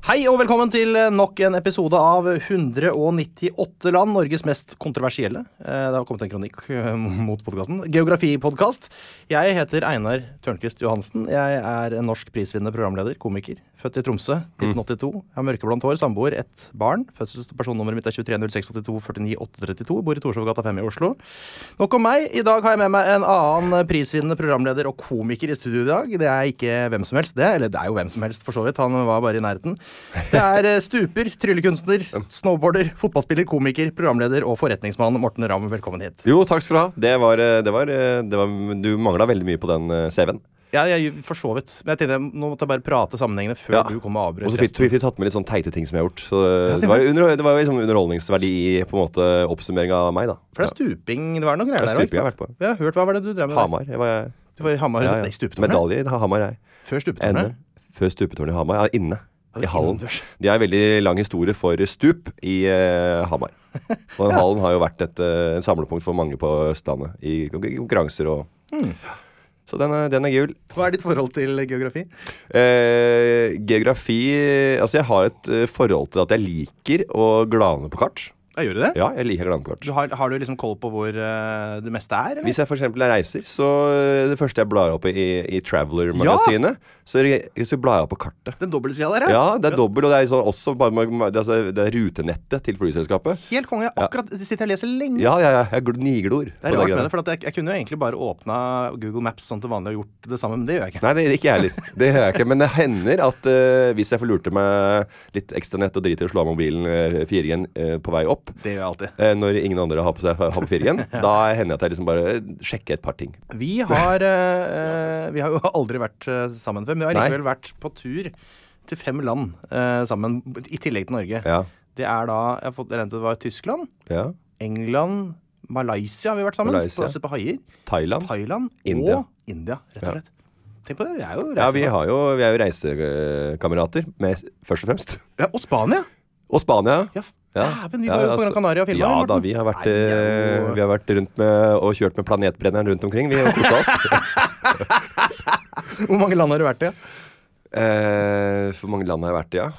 Hei og velkommen til nok en episode av 198 land, Norges mest kontroversielle. Det har kommet en kronikk mot podcasten. Geografipodcast. Jeg heter Einar Tørnquist Johansen. Jeg er en norsk prisvinnende programleder, komiker. Født i Tromsø, 1982. Jeg har mørkeblondt hår, samboer, ett barn. Fødselspersonnummeret mitt er 230682498832. Bor i Torshovgata 5 i Oslo. Nok om meg. I dag har jeg med meg en annen prisvinnende programleder og komiker i studio i dag. Det er ikke hvem som helst det, eller det er jo hvem som helst for så vidt. Han var bare i nærheten. Det er stuper, tryllekunstner, snowboarder, fotballspiller, komiker, programleder og forretningsmann Morten Ramm. Velkommen hit. Jo, takk skal du ha. Du manglet veldig mye på den CV-en. Ja, jeg for så vidt. Men jeg tenkte, nå måtte jeg bare prate sammenhengende før du kom og avbrøt. Og så fikk vi tatt med litt sånn teite ting som jeg har gjort. Så det var liksom underholdningsverdi i på en måte oppsummering av meg da. For det er stuping, det var noe greier der. Stuping jeg har vært på. Jeg har hørt, hva var det du drev med? Hamar. Du var i Hamar, i stupetårnet? Medalje i Hamar, jeg. Før stupetårnet? Før stupetårnet i Hamar, ja, inne. I hallen. De har en veldig lang historie for stup i Hamar. Og den hallen har jo vært et samlepunkt for mange på Østlandet i konkurranser og... Så den er gul. Hva er ditt forhold til geografi? Geografi... Altså, jeg har et forhold til at jeg liker å glane på kart. Gjør du det? Ja, jeg liker å glane på kart. Har du liksom koll på hvor det meste er, eller? Hvis jeg for eksempel reiser, så det første jeg blar opp i Traveler-magasinet, så blar jeg opp på kartet. Den dobbeltsida der, ja? Ja, det er dobbelt, og det er sånn også det er rutenettet til flyselskapet. Helt konge, akkurat sitter jeg og leser lenge. Ja, jeg niglor. Det er rart med det, for jeg kunne jo egentlig bare åpna Google Maps sånn til vanlig og gjort det samme, men det gjør jeg ikke. Nei, det ikke jeg heller. Det gjør jeg ikke, men det hender at hvis jeg får lurte meg litt ekstra nett og driter å slå av mobilen 4G på vei opp, det gjør jeg alltid. Når ingen andre har på 4G, da hender jeg at jeg liksom bare sjekker et par ting. Vi har jo aldri vært sammen før, men vi har likevel vært på tur til 5 land sammen, i tillegg til Norge. Ja. Det er da, jeg har fått rent det var Tyskland, England, Malaysia har vi vært sammen, på haier. Thailand India. Og India, rett og slett. Tenk på det, vi er jo reisekamerater. Ja, vi er jo reisekamerater, først og fremst. Ja, og Spania. Og Spania. Ja, men vi var jo på Gran Canaria og filmet. Ja da, vi har vært rundt med og kjørt med planetbrenneren rundt omkring. Vi har koset oss. Hvor mange land har du vært i? For mange land har jeg vært i, ja.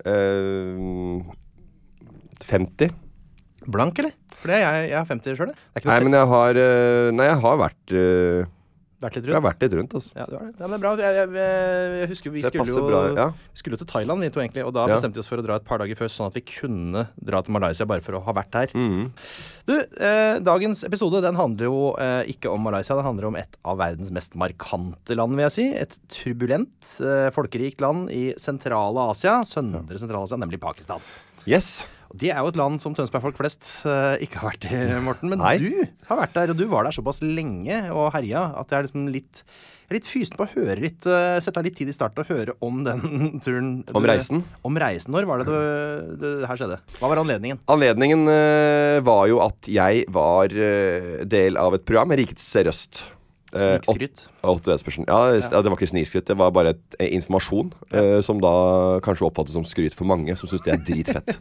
50. Blank, eller? For jeg har 50 selv. Nei, men jeg har vært litt rundt? Jeg har vært litt rundt, altså. Ja, det var det. Ja, men det er bra. Jeg husker vi skulle jo til Thailand, vi to egentlig, og da bestemte vi oss for å dra et par dager før, sånn at vi kunne dra til Malaysia bare for å ha vært der. Du, dagens episode, den handler jo ikke om Malaysia, den handler om et av verdens mest markante land, vil jeg si. Et turbulent, folkerikt land i sentrale Asia, søndre sentrale Asia, nemlig Pakistan. Yes. Det er jo et land som Tønsberg-folk flest ikke har vært i, Morten. Men du har vært der, og du var der såpass lenge og herja, at jeg er liksom litt fysen på å høre litt, sette litt tid i starten og høre om den turen. Om reisen? Om reisen. Når var det her skjedde? Hva var anledningen? Anledningen var jo at jeg var del av et program, Rikets Røst. Snikskrytt. Ja, det var ikke snikskrytt, det var bare informasjon som da kanskje oppfattes som skryt for mange, som synes det er dritfett.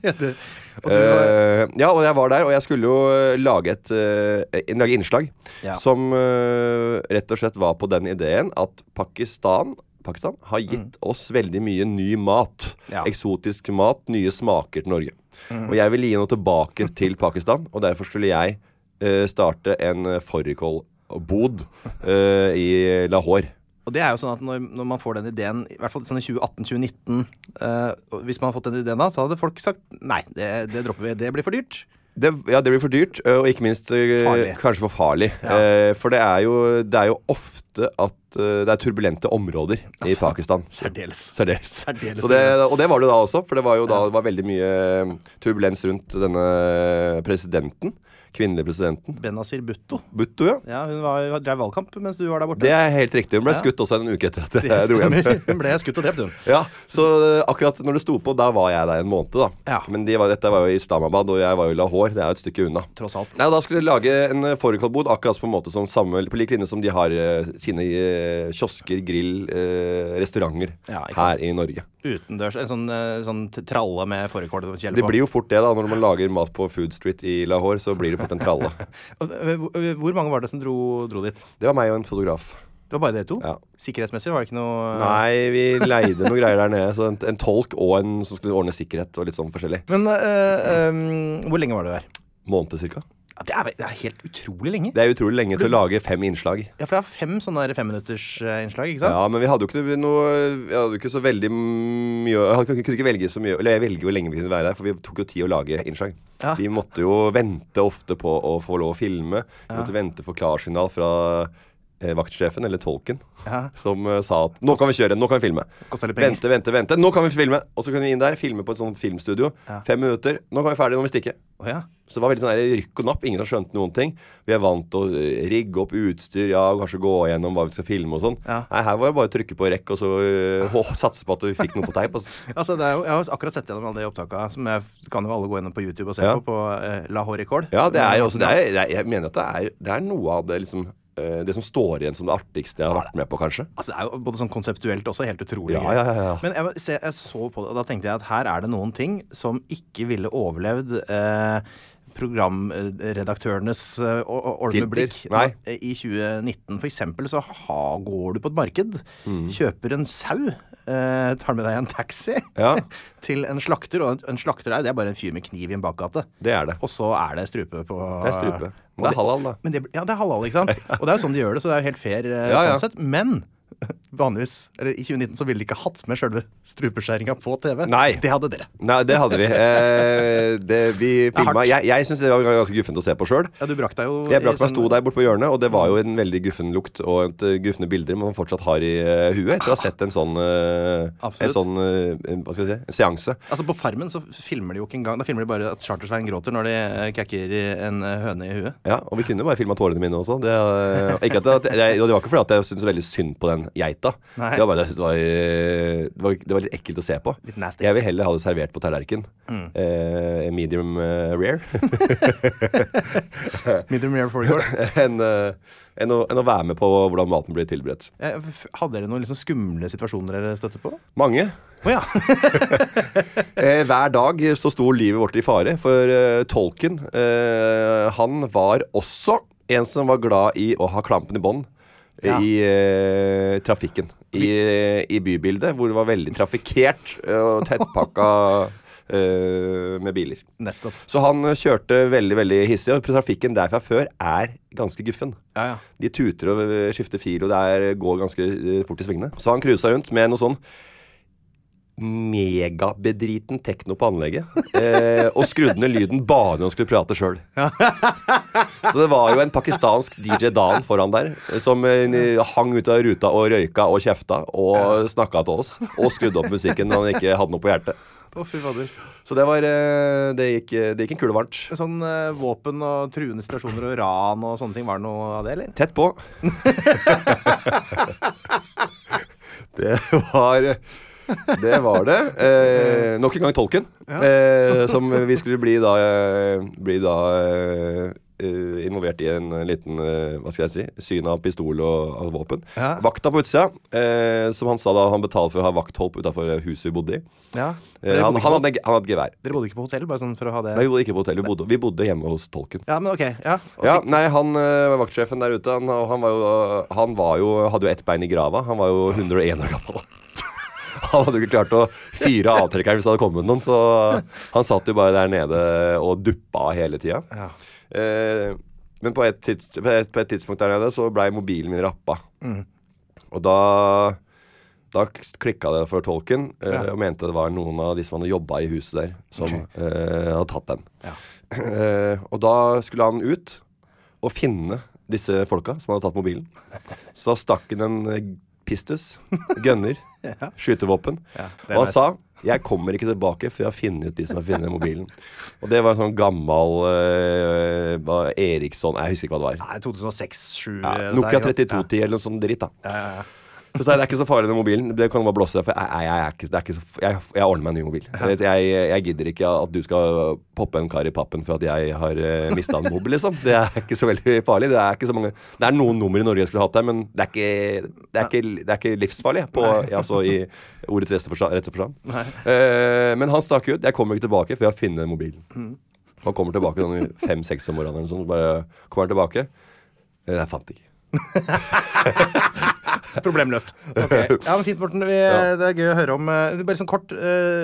Ja, og jeg var der, og jeg skulle jo lage innslag som rett og slett var på den ideen at Pakistan har gitt oss veldig mye ny mat, eksotisk mat, nye smaker til Norge. Og jeg ville gi noe tilbake til Pakistan, og derfor skulle jeg starte en fårikålbod i Lahore. Og det er jo sånn at når man får den ideen, i hvert fall sånn i 2018-2019, hvis man har fått den ideen da, så hadde folk sagt, nei, det dropper vi, det blir for dyrt. Det blir for dyrt, og ikke minst kanskje for farlig. For det er jo ofte at det er turbulente områder i Pakistan. Særdeles. Og det var det da også, for det var veldig mye turbulens rundt denne presidenten. Kvinnelige presidenten. Benazir Bhutto. Bhutto, ja. Ja, hun drev valgkamp mens du var der borte. Det er helt riktig. Hun ble skutt også en uke etter at jeg dro hjem. Hun ble skutt og drept, hun. Ja, så akkurat når det sto på, da var jeg der en måned da. Ja. Men dette var jo i Islamabad, og jeg var jo i Lahore. Det er jo et stykke unna. Tross alt. Ja, da skulle jeg lage en fårikålbod, akkurat på en måte som på lik linje som de har sine kiosker, grill, restauranter her i Norge. Utendørs, en sånn tralle med fårikål. Det blir jo fort det da, når man lager mat på Food Street i Lahore, så blir det fort en tralle. Hvor mange var det som dro dit? Det var meg og en fotograf. Det var bare det to? Ja. Sikkerhetsmessig var det ikke noe... Nei, vi leide noen greier der nede. Så en tolk og en som skulle ordne sikkerhet og litt sånn forskjellig. Men hvor lenge var du der? Måned cirka. Ja, det er helt utrolig lenge. Det er utrolig lenge til å lage 5 innslag. Ja, for det er 5 sånne 5-minutters innslag, ikke sant? Ja, men vi hadde jo ikke noe... Vi hadde jo ikke så veldig mye... Jeg kunne ikke velge så mye... Eller jeg velger hvor lenge vi kunne være der, for vi tok jo tid å lage innslag. Ja. Vi måtte jo vente ofte på å få lov å filme. Vi måtte vente for klarsignal fra vaktsjefen, eller tolken, som sa at nå kan vi kjøre, nå kan vi filme. Vente, nå kan vi filme. Og så kunne vi inn der, filme på et sånt filmstudio. 5 minutter, nå kan vi ferdig, nå må vi stikke. Så det var veldig sånn her rykk og napp, ingen har skjønt noen ting. Vi er vant til å rigge opp utstyr, kanskje gå gjennom hva vi skal filme og sånn. Nei, her var det bare å trykke på rekk, og så satse på at vi fikk noe på teip. Altså, det er jo, jeg har akkurat sett gjennom alle de opptakene, som kan jo alle gå gjennom på YouTube og se på La Hårrekord. Ja, det er jo også, jeg mener at det er noe av det liksom det som står igjen som det artigste jeg har vært med på, kanskje. Altså, det er jo både sånn konseptuelt også helt utrolig. Ja. Men jeg så på det, og da tenkte jeg at her er det noen ting som ikke ville overlevd programredaktørenes ordneblikk i 2019. For eksempel så går du på et marked, kjøper en sau, tar med deg en taxi til en slakter, og en slakter der, det er bare en fyr med kniv i en bakgate. Det er det. Og så er det strupe på... Det er strupe. Men det er halal, da. Det er halal, ikke sant? Og det er jo sånn de gjør det, så det er jo helt fair sånn sett. Men vanligvis, eller i 2019 så ville de ikke hatt med selve strupeskjæringa på TV. Nei. Det hadde dere. Nei, det hadde vi. Vi filmet. Jeg synes det var ganske guffent å se på selv. Ja, du brakk deg jo... Jeg brakk meg, sto der bort på hjørnet, og det var jo en veldig guffen lukt og et guffende bilder man fortsatt har i huet etter å ha sett en sånn hva skal jeg si, en seanse. Altså på Farmen så filmer de jo ikke engang, da filmer de bare at Chartersveien gråter når de kakker en høne i huet. Ja, og vi kunne bare filmet tårene mine også. Det var ikke fordi at jeg synes veldig synd på den geita. Det var bare, jeg synes det var litt ekkelt å se på. Litt nasty. Jeg vil heller ha det servert på tallerken. Medium rare. Medium rare for you. enn å være med på hvordan maten blir tilberedt. Hadde dere noen liksom skumle situasjoner dere støtte på? Mange. Hver dag så sto livet vårt i fare, for tolken, han var også en som var glad i å ha klampen i bånd. I trafikken i bybildet, hvor det var veldig trafikkert og tettpakka med biler. Nettopp. Så han kjørte veldig, veldig hissig, og trafikken derfra før er ganske guffen. De tuter og skifter fil, og det går ganske fort i svingene. Så han cruiset rundt med noe sånn megabedriten tekno på anlegget, og skrudde ned lyden bare når han skulle prate selv. Så det var jo en pakistansk DJ Dan foran der, som hang ut av ruta og røyka og kjefta og snakket til oss, og skrudde opp musikken når han ikke hadde noe på hjertet. Fy fader. Så det gikk en kule varmt. Sånn våpen og truende situasjoner og ran og sånne ting, var det noe av det, eller? Tett på. Det var det. Nok en gang tolken, som vi skulle bli involvert i en liten, hva skal jeg si, syn av pistol og våpen. Vakta på utsida, som han sa da han betalte for å ha vakthold utenfor huset vi bodde i. Han hadde gevær. Dere bodde ikke på hotell, bare sånn for å ha det? Nei, vi bodde ikke på hotell, vi bodde hjemme hos tolken. Ja, men ok. Nei, han var vaktsjefen der ute, han hadde jo ett bein i grava, han var jo 101 år gammel. Han hadde jo ikke klart å fyre avtrekkeren hvis det hadde kommet noen, så han satt jo bare der nede og duppa hele tiden. Men på et tidspunkt der nede så ble mobilen min rappa. Og da klikket det for tolken, og mente det var noen av de som hadde jobbet i huset der som hadde tatt den. Og da skulle han ut og finne disse folka som hadde tatt mobilen. Så da stakk han en pistus, gunner, skytevåpen, og han sa, jeg kommer ikke tilbake før jeg har funnet ut de som har funnet mobilen. Og det var en sånn gammel Eriksson, jeg husker ikke hva det var. Nei, 2006-2007. Nokia 3210 eller noe sånt dritt da. Så det er ikke så farlig med mobilen. Det kan bare blåse deg, for jeg ordner meg en ny mobil. Jeg gidder ikke at du skal poppe en kar i pappen for at jeg har mistet en mobil, liksom. Det er ikke så veldig farlig. Det er ikke så mange. Det er noen nummer i Norge jeg skulle hatt der, men det er ikke livsfarlig altså i ordets rette forstand. Men han stakk ut. Jeg kommer ikke tilbake før jeg finner mobilen. Han kommer tilbake sånn 5-6 om morgenen eller sånn, bare kommer han tilbake. Jeg fant ikke. Problemløst. Okay. Ja, men fint, Morten. Det gøy å høre om. Bare sånn kort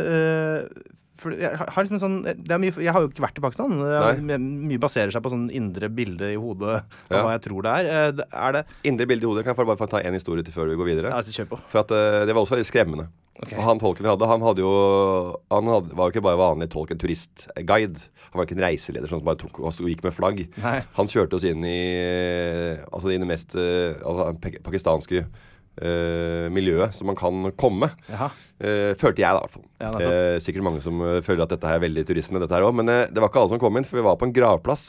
for jeg har liksom sånn det er mye, jeg har jo ikke vært i Pakistan. Mye baserer seg på sånn indre bilde i hodet av hva jeg tror det er. Det indre bilde i hodet? Kan jeg bare få ta en historie til før vi går videre? Ja, så kjør på. For at det var også litt skremmende. Okay. Og han tolken vi hadde, han var jo ikke bare vanlig tolk, en turistguide. Han var ikke en reiseleder som bare tok og gikk med flagg. Nei. Han kjørte oss inn i det mest pakistanske miljøet som man kan komme. Følte jeg da, i hvert fall. Sikkert mange som føler at dette er veldig turisme, dette her også. Men det var ikke alle som kom inn, for vi var på en gravplass.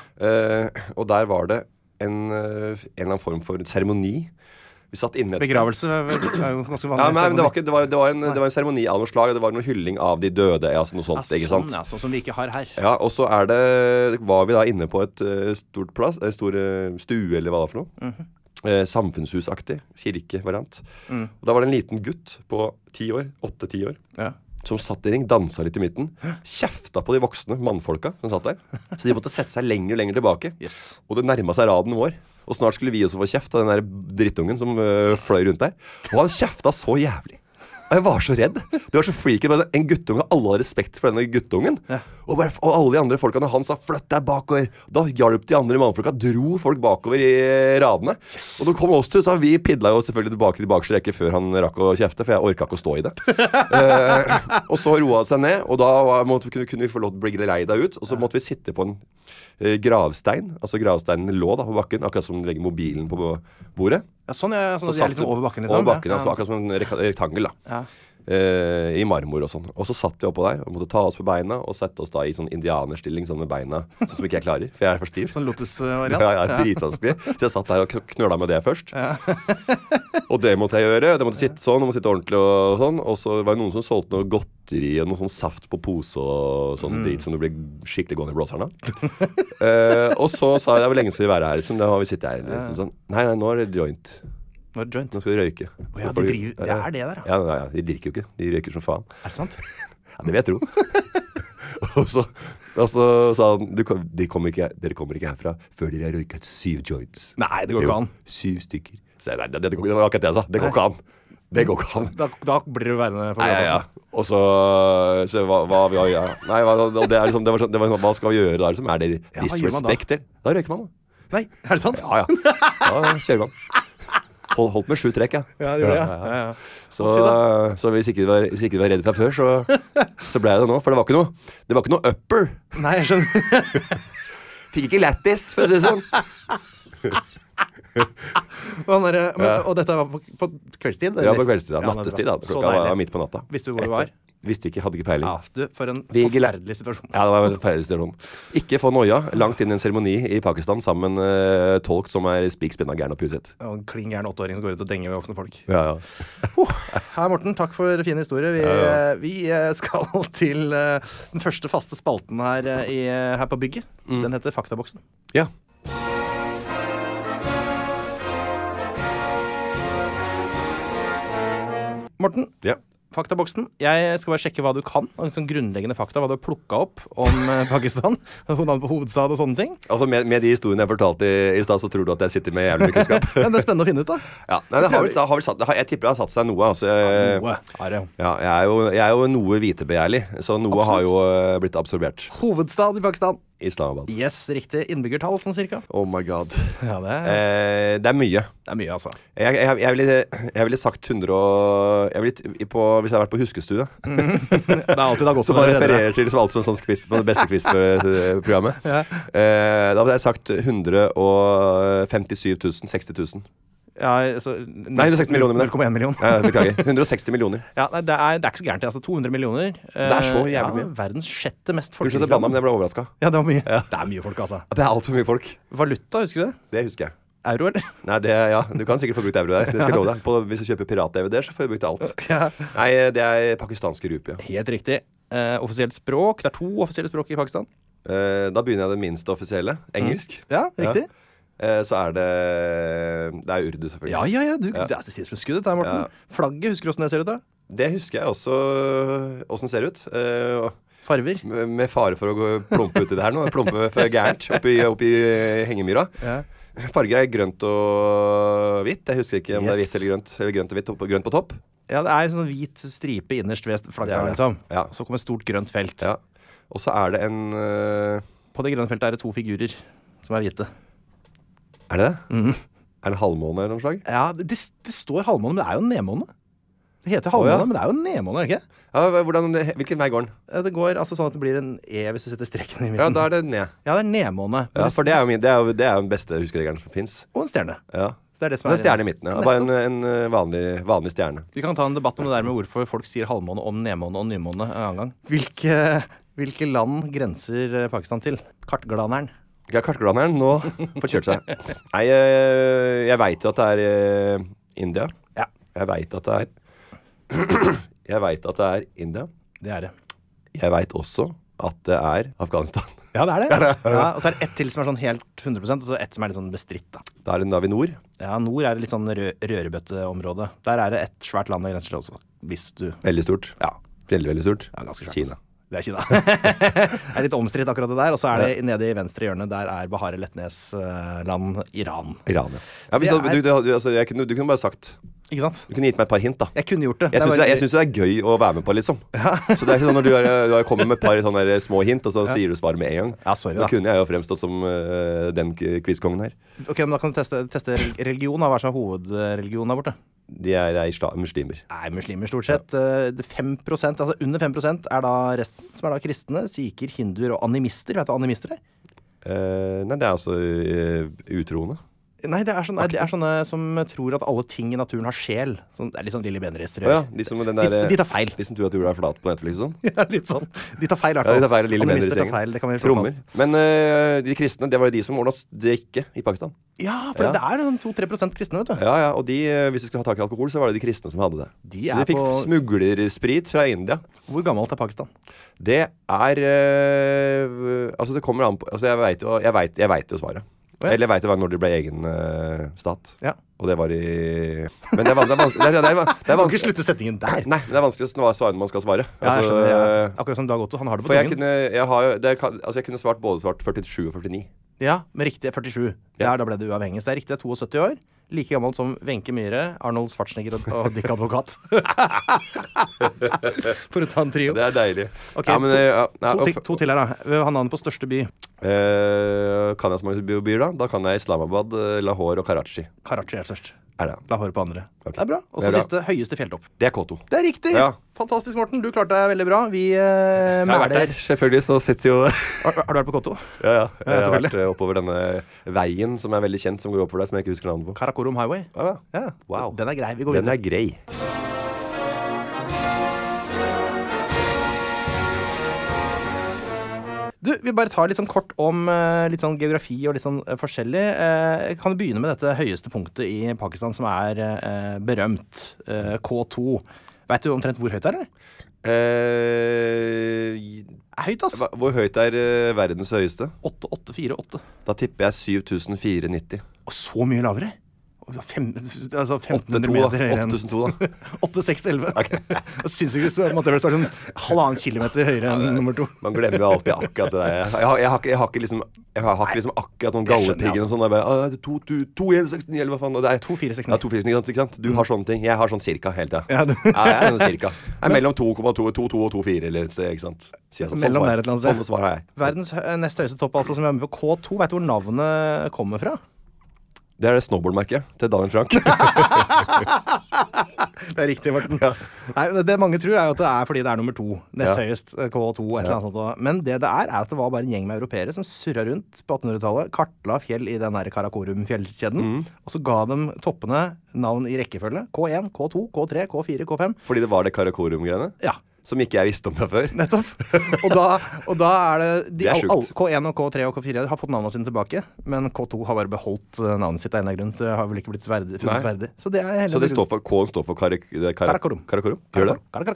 Og der var det en eller annen form for seremoni. Vi satt inne et begravelse er jo ganske vanlig. Men det var en seremoni av noe slag. Det var noe hylling av de døde, noe sånt, ikke sant? Ja, sånn som vi ikke har her. Ja, og så var vi da inne på et stor stue, eller hva det var for noe. Samfunnshusaktig, kirkevariant. Og da var det en liten gutt på 8-10 år, som satt i ring, dansa litt i midten, kjefta på de voksne mannfolka som satt der. Så de måtte sette seg lenger og lenger tilbake. Og det nærmet seg raden vår. Og snart skulle vi også få kjeft av den der drittungen som fløy rundt der. Og han kjefta så jævlig. Og jeg var så redd. Det var så freaky. En guttunge, alle hadde respekt for denne guttungen. Og alle de andre folka, når han sa 'flytt deg bakover', da hjalp de andre mannfolka, dro folk bakover i radene. Og da kom oss til, så vi pidla jo selvfølgelig tilbake til bakerste rekke før han rakk å kjefte, for jeg orka ikke å stå i det. Og så roa det seg ned, og da kunne vi få lov til å bli leida ut, og så måtte vi sitte på en gravstein. Altså gravsteinen lå da på bakken, akkurat som du legger mobilen på bordet. Ja, sånn er det liksom over bakken liksom. Over bakken, altså akkurat som en rektangel da. I marmor og sånn. Og så satt vi oppå der og måtte ta oss på beina og sette oss da i sånn indianerstilling sånn med beina, sånn som ikke jeg klarer, for jeg er for stiv. Sånn lotus-variant? Ja, dritvanskelig. Så jeg satt der og knøla med det først. Og det måtte jeg gjøre. Det måtte sitte sånn, det måtte sitte ordentlig og sånn. Og så var det noen som solgte noe godteri og noe sånn saft på pose og sånn drit som du blir skikkelig gående i blåserne. Og så sa jeg, det var lenge siden vi være her, så da har vi sittet her sånn. Nei, nå er det joint. Nå skal de røyke. Det er det der, da. Ja, de drikker jo ikke. De røyker som faen. Er det sant? Ja, det vil jeg tro. og så sa han, dere kommer ikke herfra før dere har røyket 7 joints. Nei, det går ikke an. 7 stykker. Så jeg, nei, det var akkurat det jeg sa. Det går ikke an. Det går ikke an. Da blir du værende på grunn. Ja. Og så hva vi har, nei, det er liksom, det var sånn, hva skal vi gjøre da? Liksom? Er det disrespect? Da røyker man da. Nei, er det sant? Ja. Da kjører man. Holdt med 7 trekk, ja. Ja, det gjorde jeg. Ja. Så hvis ikke du var redd fra før, så ble jeg det nå. For det var ikke noe upper. Nei, jeg skjønner. Fikk ikke lættis, for å si det sånn. Og dette var på kveldstid? Eller? Ja, på kveldstid. Nattestid. Klokka var midt på natta. Visste du hvor du var? Visste ikke, hadde ikke peiling. Ja, for en forferdelig situasjon. Ja, det var en forferdelig situasjon. Ikke få noia langt inn i en seremoni i Pakistan sammen med tolk som er spikspinna gæren og puset. Og en kling gæren 8-åring som går ut og denger med voksne folk. Ja. Hei Morten, takk for fin historie. Vi skal til den første faste spalten her på bygget. Den heter Faktaboksen. Ja. Morten. Ja. Faktaboksen. Jeg skal bare sjekke hva du kan. Sånn grunnleggende fakta, hva du har plukket opp om Pakistan. Navn på hovedstad og sånne ting. Altså med de historiene jeg fortalte i sted, så tror du at jeg sitter med jævlig mye kunnskap. Ja, det er spennende å finne ut da. Ja, nei, jeg tipper det har satt seg noe. Altså, noe er det. Ja, jeg er jo noe vitebegjærlig, så noe absolutt har jo blitt absorbert. Hovedstad i Pakistan. Islamabad. Yes, riktig. Innbyggertall sånn cirka. Oh my god. Ja, det er mye. Det er mye, altså. Jeg ville sagt 100 og hvis jeg har vært på huskestue. Det er alltid da godt så bare refererer til alt som sånn quiz på det beste quiz-programmet. Da hadde jeg sagt 157 000, 60 000. Ja, altså, nei, 160 millioner. 0,1 million. Ja, beklager. 160 millioner. Ja, nei, det er ikke så gærent. Altså 200 millioner. Det er så jævlig mye. Verdens 6. mest folkerike land. Unnskyld, men jeg ble overrasket. Ja, det var mye. Ja. Det er mye folk, altså. Det er alt for mye folk. Valuta, husker du det? Det husker jeg. Euro, eller? Nei, ja. Du kan sikkert få brukt euro der. Det skal jeg love deg. Hvis du kjøper pirat-DVD, så får du brukt alt. Ja. Nei, det er pakistanske rupier. Helt riktig. Offisielt språk. Det er 2 offisielle språk i Pakistan. Da begynner jeg det minste offisielle. Engelsk. Ja, riktig. Så er det er urdu, selvfølgelig. Ja. Det er sist for skuddet der, Morten. Ja. Flagget, husker du hvordan det ser ut da? Det husker jeg også hvordan det ser ut. Farver? Med fare for å plumpe ut i det her nå. Plumpe for gærent oppi hengemyra. Ja. Farger er grønt og hvitt. Jeg husker ikke om det er hvitt eller grønt. Eller grønt og hvitt, grønt på topp. Ja, det er en sånn hvit stripe innerst ved flaggstangen, liksom. Ja. Så kommer et stort grønt felt. Ja. Og så er det en På det grønne feltet er det 2 figurer som er hvite. Er det det? Er det en halvmåne eller noe slag? Ja, det står halvmåne, men det er jo en nedmåne. Det heter halvmåne, men det er jo en nedmåne, er det ikke? Ja, hvilken vei går den? Det går altså sånn at det blir en E hvis du setter streken i midten. Ja, da er det ned. Ja, det er nedmåne. Ja, for det er jo den beste huskeregelen som finnes. Og en stjerne. Ja. Så det er det som er en stjerne i midten, ja. Bare en vanlig stjerne. Vi kan ta en debatt om det der med hvorfor folk sier halvmåne om nedmåne og nymåne en annen gang. Hvilke land grenser Pakistan til? Kartglaneren. Ja, kartglaneren nå får kjørt seg. Nei, jeg vet jo at det er India. Ja. Jeg vet at det er India. Det er det. Jeg vet også at det er Afghanistan. Ja, det er det. Ja, og så er det ett til som er sånn helt 100%, og så ett som er litt sånn bestritt, da. Da er det Navinor. Ja, nord er det litt sånn rørebøtteområde. Der er det et svært land i grenser til også, hvis du... Veldig stort. Ja. Veldig stort. Ja, ganske svært. Kina. Det er Kina. Det er litt omstridt akkurat det der, og så er det nede i venstre hjørne, der er Bahare Letnes land Iran. Iran, ja. Du kunne bare sagt... Ikke sant? Du kunne gitt meg et par hint, da. Jeg kunne gjort det. Jeg synes det er gøy å være med på, liksom. Ja. Så det er ikke sånn når du har kommet med et par sånne små hint, og så sier du svaret med en gang. Ja, sorry, da kunne jeg jo fremstått som den quizkongen her. Ok, men da kan du teste religion. Hva er som er hovedreligion der borte? De er muslimer. Nei, muslimer stort sett. 5%, altså under 5% er da resten, som er da kristne, sikher, hinduer og animister. Vet du hva animister er? Nei, det er altså utroende. Nei, det er sånne som tror at alle ting i naturen har sjel. Sånn, det er litt sånn Lille Bendriss-rør. Ja, de tar feil. De som tror at jorda er flat på Netflix og sånn. Ja, litt sånn. De tar feil, i hvert fall. Ja, de tar feil, Lille Bendriss-gjengen. Det kan vi slå fast. Men de kristne, det var de som ordnet drikke i Pakistan. Ja, for det er sånn 2-3% kristne, vet du. Ja, og hvis du skulle ha tak i alkohol, så var det de kristne som hadde det. Så de fikk smuglersprit fra India. Hvor gammelt er Pakistan? Det er altså det kommer an på. Altså jeg vet jo svaret. Ja. Eller jeg vet jo når det ble egen stat. Ja. Og det var i... Men det er vanskelig. Det er vanskelig. Ikke slutte setningen der. Nei, det er vanskelig å svare når man skal svare. Ja, jeg skjønner, ja. Akkurat som Dag Otto, han har det på tungen. Jeg kunne svart 47 og 49. Ja, men riktig 47. Ja, da ble det uavhengig. Så det er riktig, 72 år. Like gammelt som Wenche Myhre, Arnold Schwarzenegger og Dick Advokat. For å ta en trio. Det er deilig. Okay, to til her, da. Vi har navnet på største by. Kan jeg så mange byer, da? Da kan jeg Islamabad, Lahore og Karachi. Karachi er størst. Er det? Lahore på andre. Okay. Det er bra. Og så siste, høyeste fjelltopp. Det er K2. Det er riktig! Ja. Fantastisk, Morten. Du klarte deg veldig bra. Jeg har vært der. Selvfølgelig så sitter jo Har du vært på K2? Ja. Jeg har vært oppover denne veien som er veldig kjent, som går oppover der, som jeg ikke husker navnet på. Karakorum Highway. Ja. Wow. Den er grei. Vi går videre. Den er grei. Du, vi bare tar litt sånn kort om litt sånn geografi og litt sånn forskjellig. Kan du begynne med dette høyeste punktet i Pakistan som er berømt, K2. Vet du omtrent hvor høyt det er, eller? Høyt, altså. Hvor høyt er verdens høyeste? 8848. Da tipper jeg 7490. Og så mye lavere? 1500 meter høyere enn 8002 da 8611. Okay. Jeg synes ikke Mount Everest var sånn 1,5 kilometer høyere enn nummer 2. Man glemmer jo alltid akkurat det der. Jeg har ikke liksom akkurat noen gallepiggen og sånn. 2169 eller hva faen det er. 2469. Ja, 2469, ikke sant? Du har sånne ting. Jeg har sånn cirka hele tiden. Ja, jeg er sånn cirka. Jeg er mellom 2,2 og 2,4 eller et sted, ikke sant? Mellom der et eller annet sted. Sånn svar har jeg. Verdens nest høyeste topp, altså, som er med på K2. Vet du hvor navnet kommer fra? Det er det snowboardmerket til Daniel Frank. Det er riktig, Morten. Ja. Nei, det mange tror er jo at det er fordi det er nummer 2. Nest høyest, K2, et eller annet sånt. Men det er at det var bare en gjeng med europeere som surra rundt på 1800-tallet, kartla fjell i den der Karakorum-fjellkjeden, og så ga dem toppene navn i rekkefølge. K1, K2, K3, K4, K5. Fordi det var det Karakorum-greiene? Ja. Som ikke jeg visste om det før. Nettopp. Og da er det det er sjukt. K1 og K3 og K4 har fått navnene sine tilbake, men K2 har bare beholdt navnet sitt av en eller annen grunn. Det har vel ikke blitt funnet verdig. Så det K står for Karakorum? Gjør det?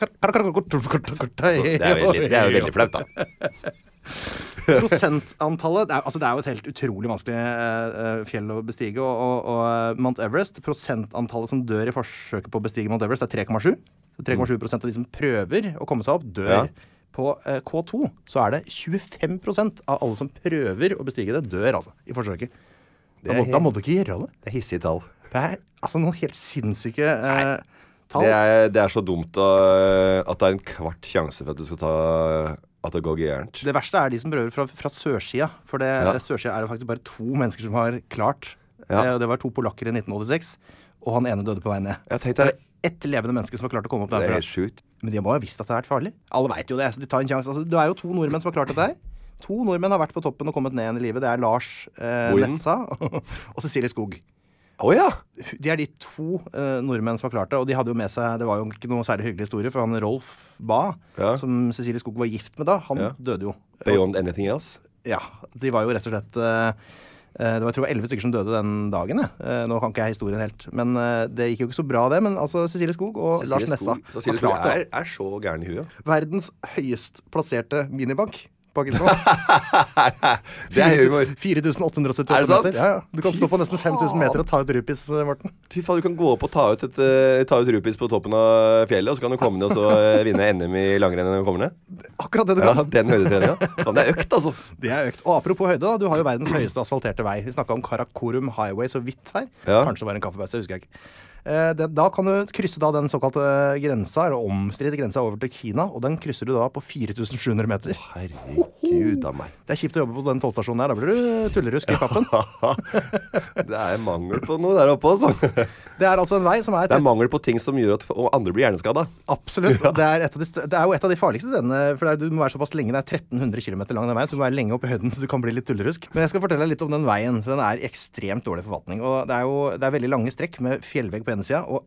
Det er jo veldig flaut, da. Prosentantallet det er jo et helt utrolig vanskelig fjell å bestige, og Mount Everest, prosentantallet som dør i forsøket på å bestige Mount Everest, er 3,7. 3,7% av de som prøver å komme seg opp, dør. Ja. På K2 så er det 25% av alle som prøver å bestige det, dør altså, i forsøket. Da må du ikke gjøre det. Det er hissige tall. Det er altså noen helt sinnssyke tall. Det er så dumt at det er en kvart sjanse for at du skal at det går gærent. Det verste er de som prøver fra sørsida. For sørsida er det faktisk bare 2 mennesker som har klart. Det var 2 polakker i 1986, og han ene døde på vei ned. Jeg tenkte det er ett levende menneske som har klart å komme opp derfra. Det er helt sjukt. Men de må ha visst at det har vært farlig. Alle vet jo det, så de tar en sjanse. Altså, det er jo 2 nordmenn som har klart dette her. 2 nordmenn har vært på toppen og kommet ned igjen i livet. Det er Lars Nessa og Cecilie Skog. Ja. De er de 2 nordmenn som har klart det, og de hadde jo med seg, det var jo ikke noe særlig hyggelig historie, for han Rolf Ba, som Cecilie Skog var gift med da, han døde jo. Beyond anything else? Ja, de var jo rett og slett, det var, jeg tror 11 stykker som døde den dagen. Nå kan ikke jeg historien helt, men det gikk jo ikke så bra det, men altså Cecilie Skog og Lars Nessa. Cecilie Skog er så gæren i huet. Verdens høyest plasserte minibank. Pakistan. Det er humor. 4878 meter. Er det sant? Ja. Du kan stå på nesten 5000 meter og ta ut rupis, Morten. Fy faen, du kan gå opp og ta ut rupis på toppen av fjellet, og så kan du komme ned og så vinne NM i langrenn når du kommer ned. Akkurat det du kan. Ja, den høydetreninga. Det er økt, altså. Det er økt. Og apropos høyde, da, du har jo verdens høyeste asfalterte vei. Vi snakket om Karakorum Highway så vidt her. Kanskje det var en kaffebause, husker jeg ikke. Da kan du krysse da den såkalte grensa, eller omstridte grensa over til Kina, og den krysser du da på 4700 meter. Herregud av meg. Det er kjipt å jobbe på den tollstasjonen her, da blir du tullerusk i kappen. Det er mangel på noe der oppe også. Det er altså en vei som Det er mangel på ting som gjør at andre blir hjerneskada. Absolutt. Det er jo et av de farligste stedene, for du må være såpass lenge, det er 1300 km lang den veien, så du må være lenge oppe i høyden, så du kan bli litt tullerusk. Men jeg skal fortelle deg litt om den veien, for den er ekstremt dårlig forfatning, og det er veldig lange strekk med fjellvegg på ene sida, og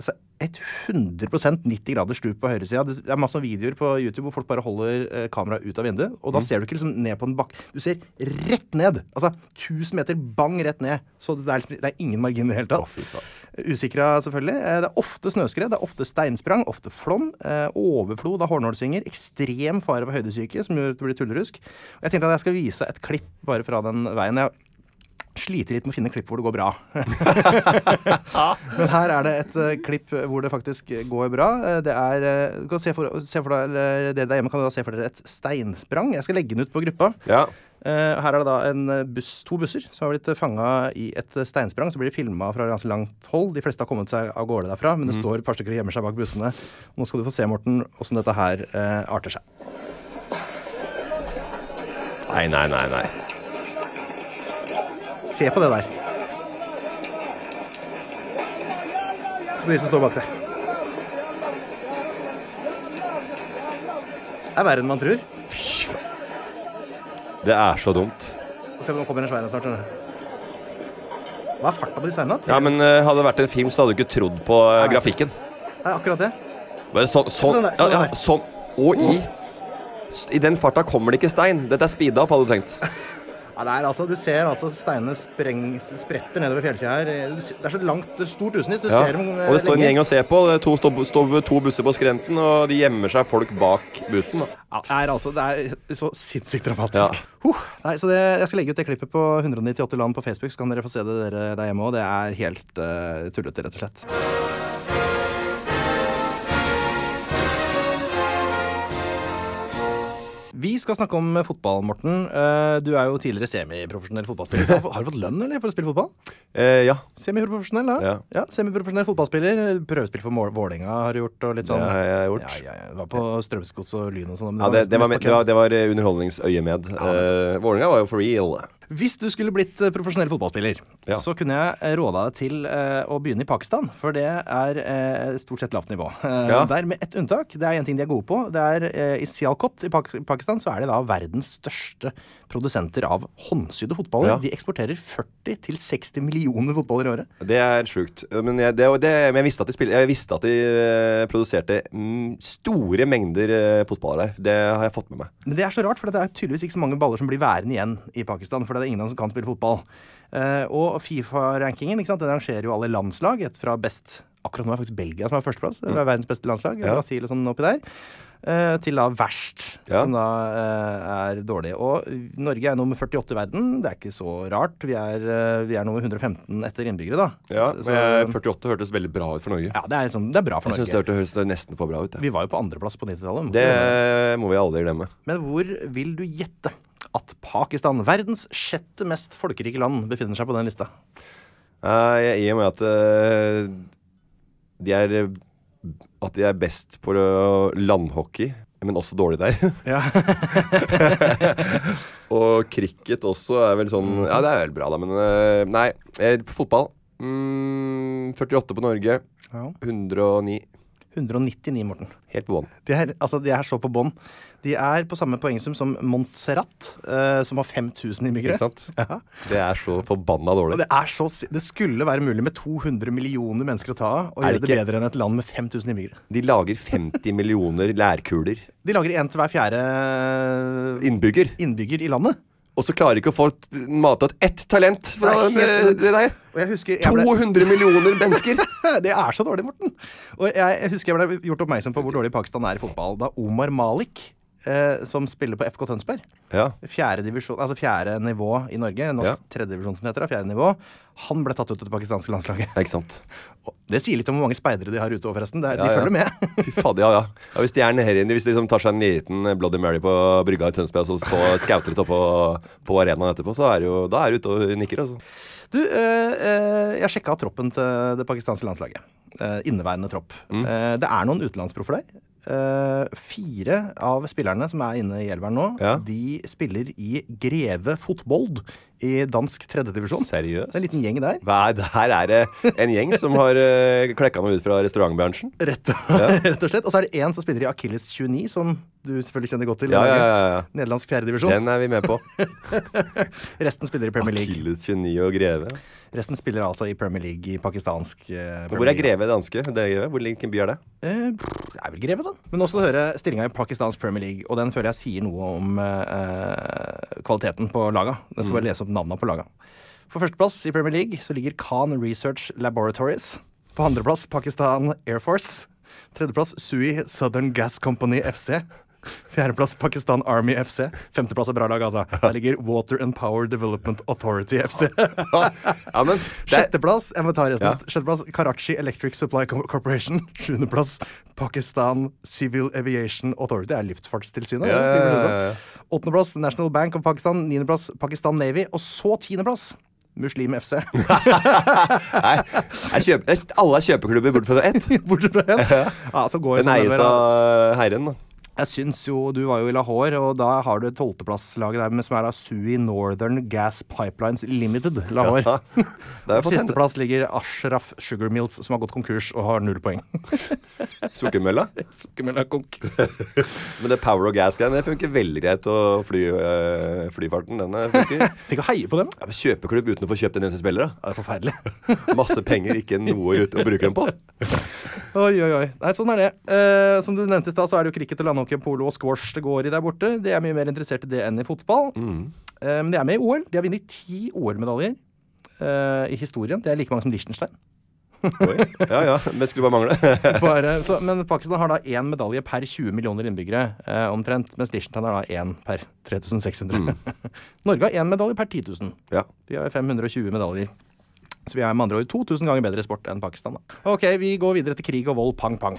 100% 90 grader stup på høyre sida. Det er masse videoer på YouTube hvor folk bare holder kameraet ut av vinduet, og da ser du ikke liksom ned på en bakke. Du ser rett ned. Altså 1000 meter bang rett ned. Så det er ingen margin i det hele tatt. Usikra selvfølgelig. Det er ofte snøskred, det er ofte steinsprang, ofte flom, overflod av hårnålsvinger, ekstrem fare for høydesyke som gjør at du blir tullerusk. Og jeg tenkte at jeg skal vise et klipp bare fra den veien. Jeg sliter litt med å finne klipp hvor det går bra. Men her er det et klipp hvor det faktisk går bra. Det er, du kan se for deg, dere der hjemme kan da se for dere et steinsprang. Jeg skal legge den ut på gruppa. Ja. Her er det da to busser som har blitt fanget i et steinsprang. Så blir de filmet fra ganske langt hold. De fleste har kommet seg av gårde derfra, men det står et par stykker og gjemmer seg bak bussene. Nå skal du få se, Morten, hvordan dette her arter seg. Nei. Se på det der. Se på de som står bak det. Det er verre enn man tror. Det er så dumt. Se på nå kommer en svær snart. Hva er farta på de steinene? Ja, men hadde det vært en film, så hadde du ikke trodd på grafikken. Det er akkurat det. Men sånn. Og i den farta kommer det ikke stein. Dette er speed up, hadde du tenkt. Ja, det er altså, du ser altså steinene spretter nedover fjellsida her. Det er så langt, stort utsnitt. Du ser dem og det står en gjeng å se på. Det står 2 busser på skrenten, og de gjemmer seg folk bak bussen. Da. Ja, det er så sinnssykt dramatisk. Ja. Nei, så jeg skal legge ut det klippet på 198 land på Facebook, så kan dere få se det dere der hjemme også. Det er helt tullete, rett og slett. Vi skal snakke om fotball, Morten. Du er jo tidligere semiprofesjonell fotballspiller. Har du fått lønn eller for å spille fotball? Ja. Semiprofesjonell, da? Ja, semiprofesjonell fotballspiller. Prøvespill for Vålerenga har du gjort, og litt sånn. Ja, jeg har gjort. Ja. Du var på Strømsgods og Lyn og sånn. Ja, det var underholdningsøyemed. Vålerenga var jo for real. Hvis du skulle blitt profesjonell fotballspiller, så kunne jeg råda deg til å begynne i Pakistan, for det er stort sett lavt nivå. Der med ett unntak, det er en ting de er gode på, det er i Sialkot i Pakistan, så er de da verdens største produsenter av håndsydde fotballer. De eksporterer 40-60 millioner fotballer i året. Det er sjukt. Men jeg visste at de produserte store mengder fotballer der. Det har jeg fått med meg. Men det er så rart, for det er tydeligvis ikke så mange baller som blir værende igjen i Pakistan, for det er ingen som kan spille fotball. Og FIFA-rankingen, ikke sant? Den rangerer jo alle landslag fra best. Akkurat nå er faktisk Belgia som er førsteplass. Det er verdens beste landslag. Brasil og sånn oppi der. Til da verst, som da er dårlig. Og Norge er nummer 48 i verden. Det er ikke så rart. Vi er nummer 115 etter innbyggere, da. Ja, men 48 hørtes veldig bra ut for Norge. Ja, det er bra for Norge. Jeg synes det hørtes nesten for bra ut. Vi var jo på andreplass på 90-tallet. Det må vi aldri glemme. Men hvor vil du gjette at Pakistan, verdens 6. mest folkerike land, befinner seg på den lista? I og med at de er best på landhockey, men også dårlig der. Ja. Og cricket også er vel sånn, ja det er vel bra da, men nei, på fotball, 48 på Norge, 109. 199, Morten. Helt på bånd. De er så på bånd. De er på samme poengsum som Montserrat, som har 5000 innbyggere. Ikke sant? Ja. Det er så forbanna dårlig. Og det skulle være mulig med 200 millioner mennesker å ta av, og gjøre det bedre enn et land med 5000 innbyggere. De lager 50 millioner lærkuler. De lager en til hver 4. innbygger i landet. Og så klarer ikke å få matet ett talent fra det der. Og jeg husker 200 millioner mennesker. Det er så dårlig, Morten. Og jeg husker jeg ble gjort oppmerksom på hvor dårlig Pakistan er i fotball da Omar Malik, som spiller på FK Tønsberg, 4. divisjon, altså 4. nivå i Norge, norsk 3. divisjon som heter, 4. nivå, han ble tatt ut til det pakistanske landslaget. Ikke sant? Og det sier litt om hvor mange speidere de har ute over, forresten. De følger med. Fy fader, ja. Hvis de er nede her inne, hvis de liksom tar seg en liten Bloody Mary på brygga i Tønsberg, og så scouter litt opp på arenaen etterpå, så er det ute og nikker, altså. Du, jeg sjekket troppen til det pakistanske landslaget. Inneværende tropp. Det er noen utenlandsproffer der. 4 av spillerne som er inne i elveren nå, de spiller i Greve Fotbold i dansk 3. divisjon. Seriøst? Det er en liten gjeng der. Her er det en gjeng som har klekket meg ut fra restaurantbransjen. Rett og slett. Og så er det en som spiller i Achilles 29, som du selvfølgelig kjenner godt til. Ja. Nederlandsk 4. divisjon. Den er vi med på. Resten spiller i Premier League. Achilles 29 og Greve. Resten spiller altså i Premier League, i pakistansk Hvor er Greve danske? Hvilken by er det? Det er vel Greve, da. Men nå skal du høre stillingen i pakistansk Premier League, og den føler jeg sier noe om kvaliteten på laga. Den skal bare lese opp navnene på laga. På førsteplass i Premier League så ligger Khan Research Laboratories. På andreplass Pakistan Air Force. Tredjeplass Sui Southern Gas Company FC. Fjerdeplass Pakistan Army FC. Femteplass er bra lag, altså. Der ligger Water and Power Development Authority FC. Sjetteplass, jeg må ta resten. Sjetteplass Karachi Electric Supply Corporation. Sjuendeplass Pakistan Civil Aviation Authority. Det er luftfartstilsynet. Åttendeplass National Bank of Pakistan. Niendeplass Pakistan Navy. Og så tiendeplass Muslim FC. Nei, alle er kjøpeklubber bortsett fra ett. Bortsett fra ett. Den eies av herren, da. Jeg syns jo, du var jo i Lahore, og da har du 12.-plasslaget der som er av Sui Northern Gas Pipelines Limited, Lahore. Sisteplass ligger Ashraf Sugar Mills, som har gått konkurs og har 0 poeng. Sukkermølla? Sukkermølla konk. Men det power og gas-greien, det funker veldig greit, og flyfarten, den funker. Tenk å heie på dem. Ja, kjøpeklubb uten å få kjøpt en eneste spiller, da. Ja, det er forferdelig. Masse penger, ikke noe å bruke dem på. Oi. Nei, sånn er det. Som du nevnte i sted, så er det jo cricket, landhockey, polo og squash det går i der borte. De er mye mer interessert i det enn i fotball. Men de er med i OL. De har vunnet 10 OL-medaljer i historien. Det er like mange som Liechtenstein. Oi. Ja, men skulle bare mangle. Men Pakistan har da 1 medalje per 20 millioner innbyggere omtrent, mens Liechtenstein har da 1 per 3600. Norge har 1 medalje per 10 000. Ja. Vi har 520 medaljer. Så vi er med andre ord 2000 ganger bedre sport enn Pakistan, da. Ok, vi går videre til krig og vold, pang, pang.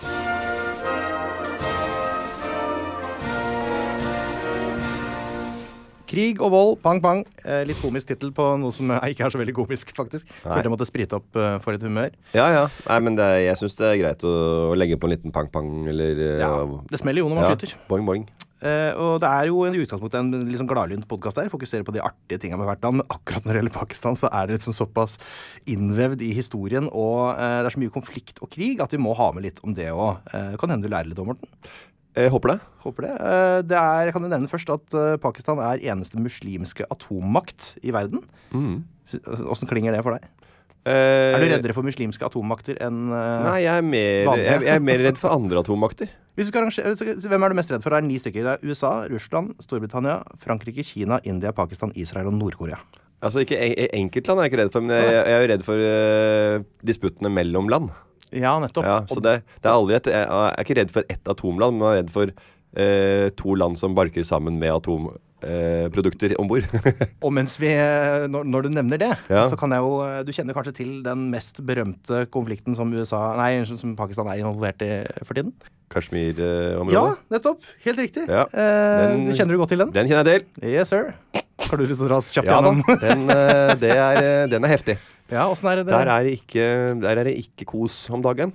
Krig og vold, pang, pang. Litt komisk titel på noe som ikke er så veldig komisk, faktisk. Følte jeg måtte sprite opp for et humør. Ja. Nei, men jeg synes det er greit å legge på en liten pang, pang, eller det smeller jo når man skyter. Boing, boing. Og det er jo i utgangspunktet en liksom gladlynt podcast der. Fokuserer på de artige tingene med hvert land. Men akkurat når det gjelder Pakistan, så er det liksom såpass innvevd i historien, og det er så mye konflikt og krig at vi må ha med litt om det også. Kan hende du lærer litt om, Morten? Jeg håper det. Jeg kan jo nevne først at Pakistan er eneste muslimske atommakt i verden. Hvordan klinger det for deg? Er du reddere for muslimske atommakter enn Nei, jeg er mer redd for andre atommakter. Hvem er du mest redd for? Det er 9 stykker. Det er USA, Russland, Storbritannia, Frankrike, Kina, India, Pakistan, Israel og Nord-Korea. Altså, ikke enkeltland er jeg ikke redd for, men jeg er jo redd for disputtene mellom land. Ja, nettopp. Ja, så det er aldri jeg er ikke redd for ett atomland, men jeg er redd for 2 land som barker sammen med produkter ombord. Og mens når du nevner det, så kan jeg jo, du kjenner kanskje til den mest berømte konflikten som som Pakistan involvert i for tiden? Kashmir-området? Ja, nettopp. Helt riktig. Ja. Kjenner du godt til den? Den kjenner jeg til. Yes, sir. Har du lyst til å dra oss kjapt gjennom? Ja, den heftig. Ja, hvordan det? Der er det ikke kos om dagen.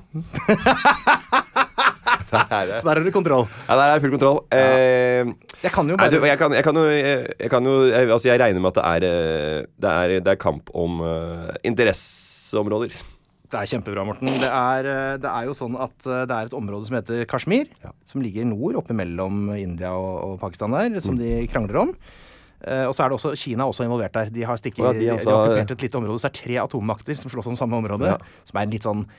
Så der er det kontroll. Ja, der er det full kontroll. Jeg kan jo bare jeg regner med at det er kamp om interesseområder. Det er kjempebra, Morten. Det er jo sånn at det er et område som heter Kashmir, som ligger nord oppe mellom India og Pakistan der, som de krangler om. Og så er det også, Kina er også involvert der. De har okkupert et lite område. Så det er 3 atommakter som slåss om samme område, som er en litt sånn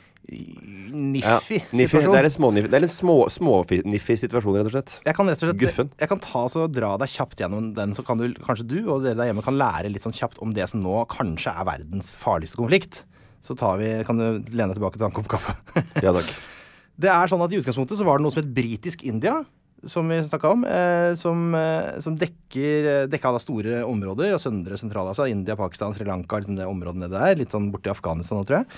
niffy situasjon. Det er en små-niffy situasjon, rett og slett. Jeg kan dra deg kjapt gjennom den, så kan kanskje du og dere der hjemme kan lære litt sånn kjapt om det som nå kanskje er verdens farligste konflikt. Så kan du lene deg tilbake til en kopp kaffe. Ja, takk. Det er sånn at i utgangspunktet så var det noe som het britisk India, som vi snakket om, som dekket store områder, Søndre Sentral-Asia, India, Pakistan, Sri Lanka, liksom det området der, litt sånn borti Afghanistan nå, tror jeg.